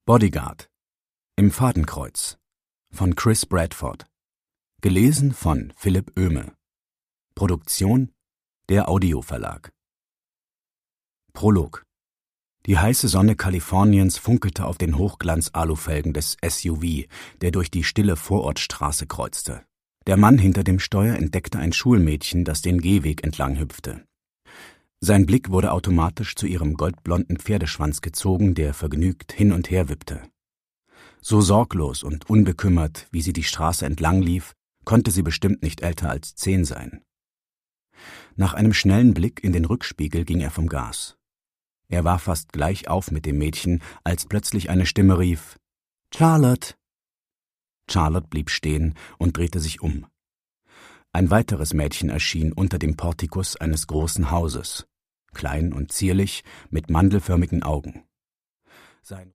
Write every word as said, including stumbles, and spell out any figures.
Bodyguard im Fadenkreuz von Chris Bradford. Gelesen von Philipp Oehme. Produktion der Audio-Verlag. Prolog. Die heiße Sonne Kaliforniens funkelte auf den Hochglanz-Alufelgen des S U V, der durch die stille Vorortstraße kreuzte. Der Mann hinter dem Steuer entdeckte ein Schulmädchen, das den Gehweg entlang hüpfte. Sein Blick wurde automatisch zu ihrem goldblonden Pferdeschwanz gezogen, der vergnügt hin und her wippte. So sorglos und unbekümmert, wie sie die Straße entlang lief, konnte sie bestimmt nicht älter als zehn sein. Nach einem schnellen Blick in den Rückspiegel ging er vom Gas. Er war fast gleich auf mit dem Mädchen, als plötzlich eine Stimme rief: »Charlotte!« Charlotte blieb stehen und drehte sich um. Ein weiteres Mädchen erschien unter dem Portikus eines großen Hauses, klein und zierlich, mit mandelförmigen Augen. Sein